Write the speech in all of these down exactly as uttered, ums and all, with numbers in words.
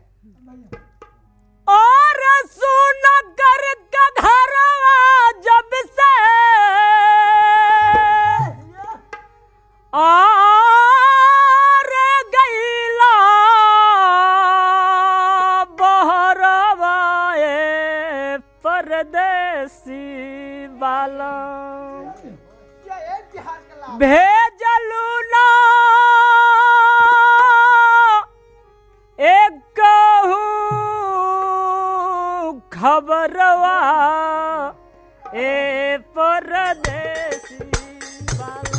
और सुन कर के घरवा जब से और गईला बहरवा ए परदेसी वाला भेजलू ना एक खबरवा ए परदेसी वाला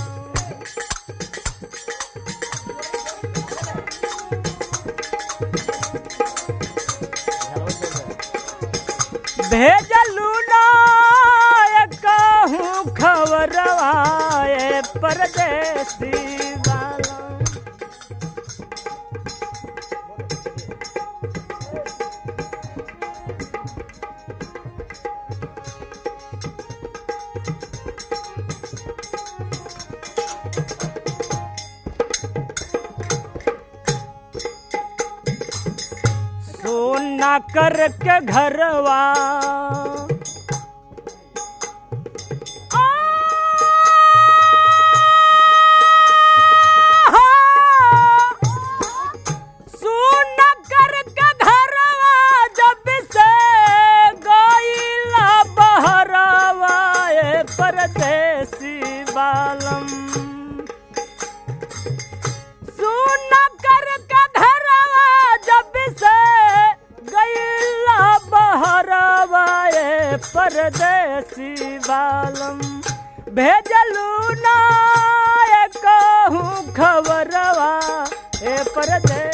भेजलू ना एक खबरवा ए परदेसी वाला सोना करके घरवा सोना करके घरवा जब से गईला बहरवा ए परदेसी बालम सोना करके घरवा जब से गईला बहरवा ए परदेसी बालम भेजलू ना एक खबरवा ए परदेसी